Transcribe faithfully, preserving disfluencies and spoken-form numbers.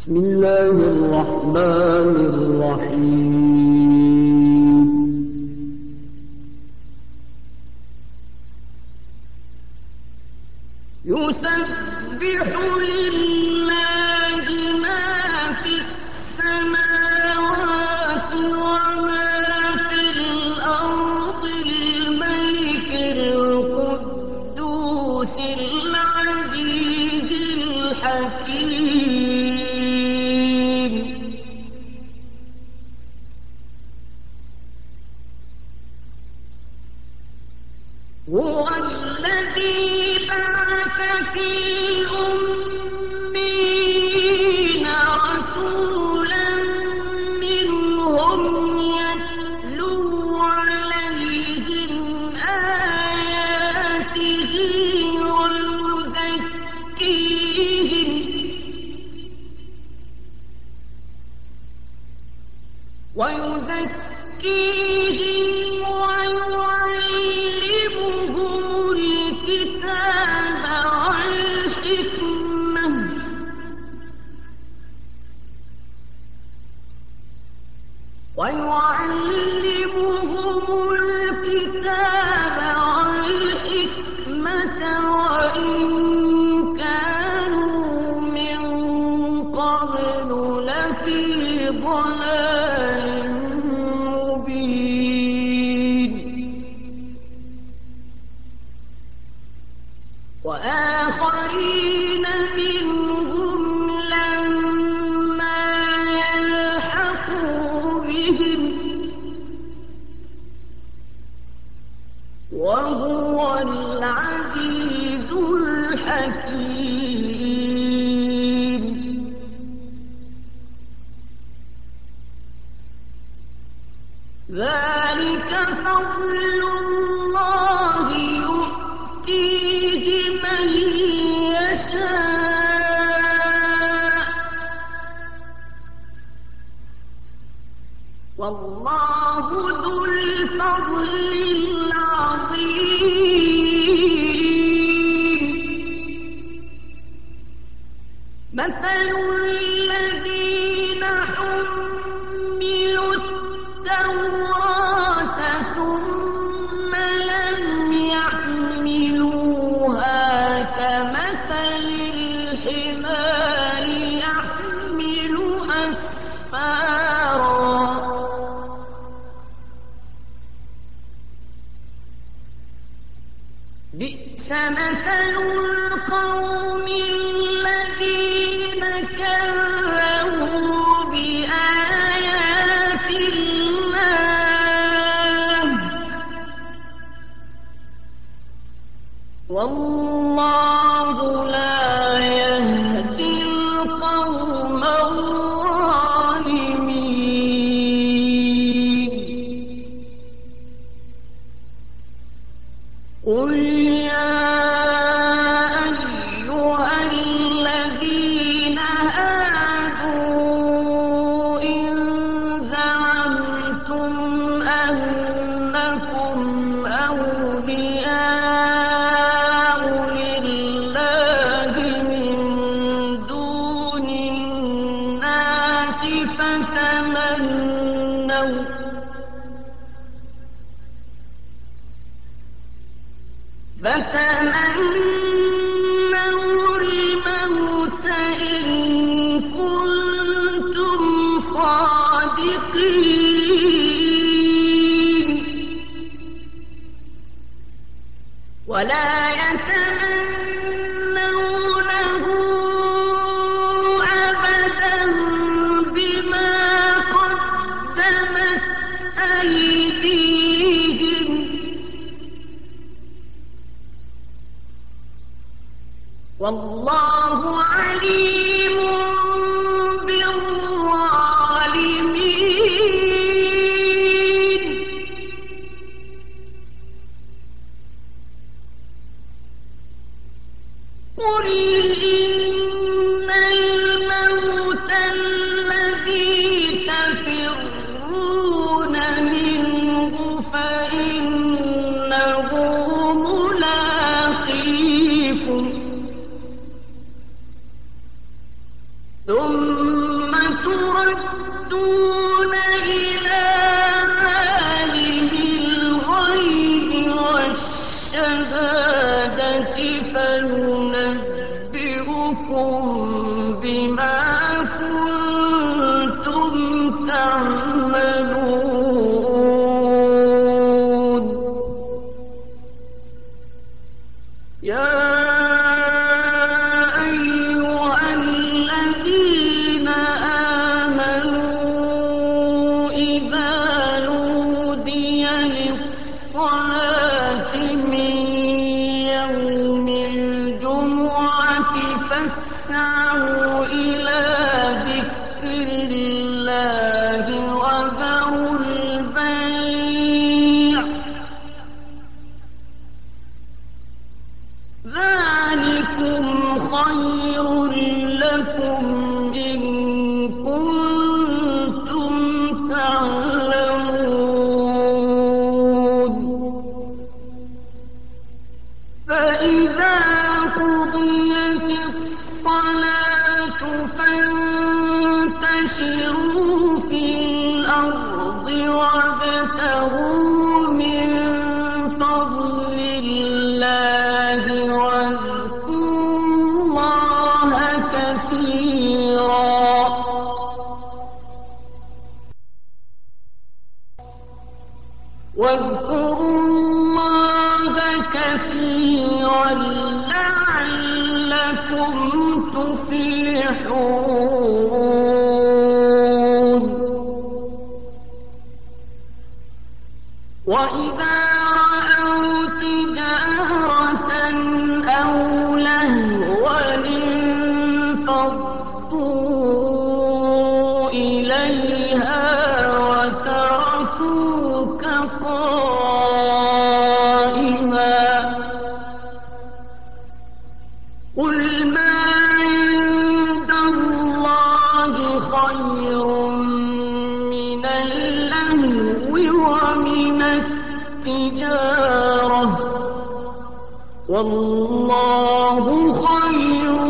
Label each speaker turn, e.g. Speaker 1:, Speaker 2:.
Speaker 1: بسم الله الرحمن الرحيم. يسبح لله ما في السماوات وما في الأرض الملك القدوس العزيز الحكيم. هو الذي بعث في الأميين رسولا منهم يتلو عليهم آياته ويزكيهم ويزكيهم ويعلمهم الكتاب والحكمة ويعلمهم الكتاب والحكمة وإن كانوا من قبل لفي ضلال مبين. وآخرين منهم لما يلحقوا بهم وهو العزيز الحكيم. ذلك فضل الله يؤتيه من يشاء والله ذو الفضل العظيم. مثل الذين حملوا التوراة ثم لم يحملوها كمثل الحمار يحمل أسفارا بئس مثل القوم الذين كذبوا بآيات الله والله لا يهدي القوم الظالمين. قل يا أيها الذين هادوا إن زعمتم أنكم أولياء لله من دون الناس فتمنوا فتمنوا الموت إن كنتم صادقين ولا يتمنونه أبدا بما قدمت أيديهم والله عليم بالظالمين. قل إن الموت الذي تفرون منه فإنه ملاقيكم ثم تردون إلى عالم الغيب والشهادة فينبئكم بما كنتم تعملون يا أيها الذين آمنوا إذا نودي للصلاة من يوم الجمعة فاسعوا إلى ذكر الله وذروا البيع ذلكم خير لكم إن كنتم تعلمون فإذا قضيت الصلاة فانتشروا في الأرض وابتغوا من فضل الله واذكروا الله كثيرا واذكروا الله كثيرا لعلكم تفلحون وإذا رأوا تجارة أو لهوا انفضوا إليها وتركوك قائما قل ما عند الله خير من اللهو ومن التجارة والله خير